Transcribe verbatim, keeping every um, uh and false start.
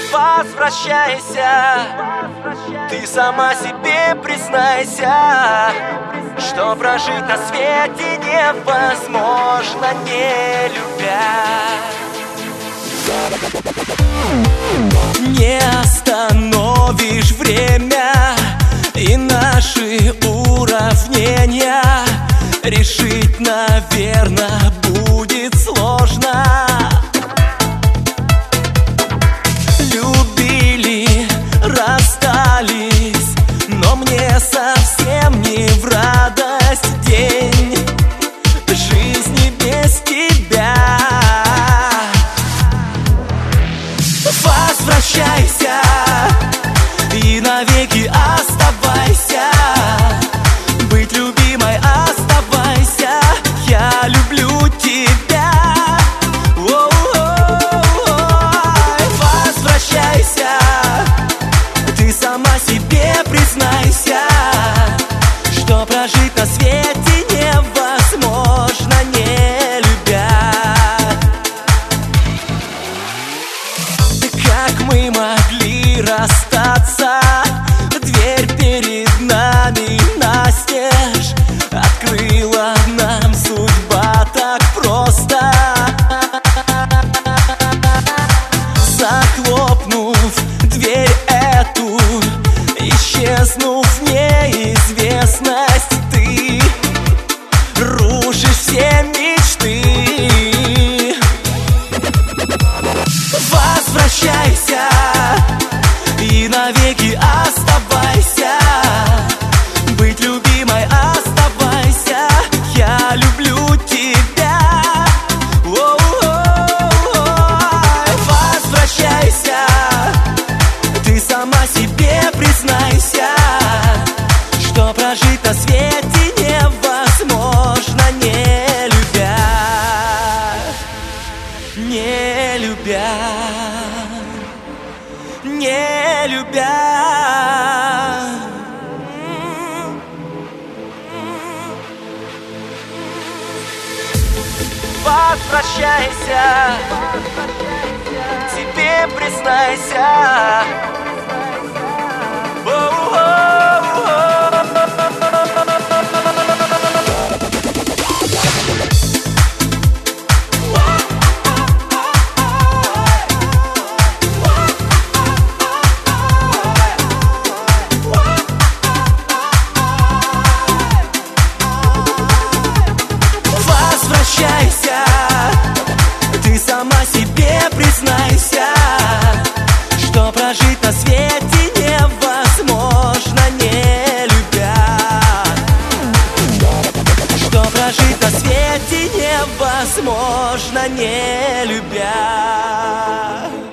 Возвращайся, ты сама себе признайся, что прожить на свете невозможно, не любя. Не остановишь время и наши уравнения. Решить, наверное, будет сложно. Любили, расстались, но мне совсем не в радость день жизни без тебя. Возвращайся и навеки оставайся. Быть любимой оставайся. Я люблю тебя. О-о-о-ой. Возвращайся, ты сама себе признайся, что прожить на свете невозможно, не любя. Как мы могли расстаться? Дверь перед нами настежь открыла нам судьба так просто. Захлопнув дверь эту, исчезнув в неизвестность, ты рушишь все мечты. Возвращайся и навеки оставайся. Быть любимой оставайся. Я люблю тебя. О-о-о-ой. Возвращайся, ты сама себе признайся, что прожить на свете невозможно, не любя. Не любя, не любя. Возвращайся, тебе признайся. Возвращайся, ты сама себе признайся, что прожить на свете невозможно, не любя. Что прожить на свете невозможно, не любя.